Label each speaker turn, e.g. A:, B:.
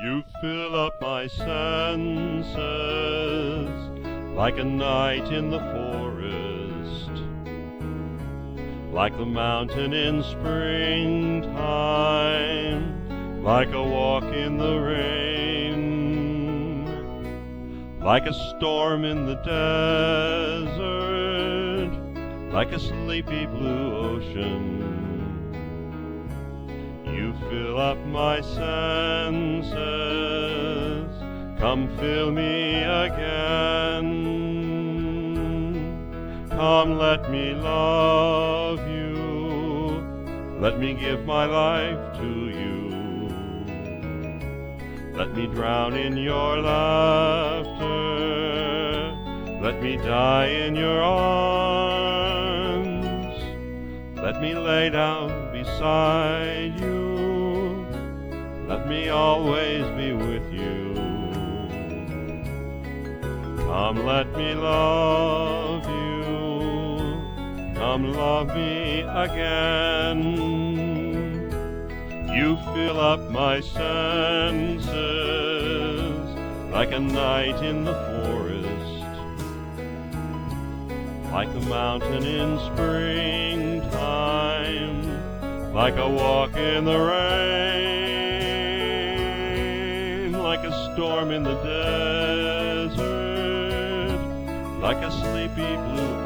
A: You fill up my senses like a night in the forest, like the mountain in springtime, like a walk in the rain, like a storm in the desert, like a sleepy blue ocean. You fill up my senses, come fill me again. Come, let me love you, let me give my life to you. Let me drown in your laughter, let me die in your arms. Let me lay down beside you, let me always be with you. Come, let me love you, come love me again. You fill up my senses like a night in the forest, like the mountain in springtime, like a walk in the rain, like a storm in the desert, like a sleepy blue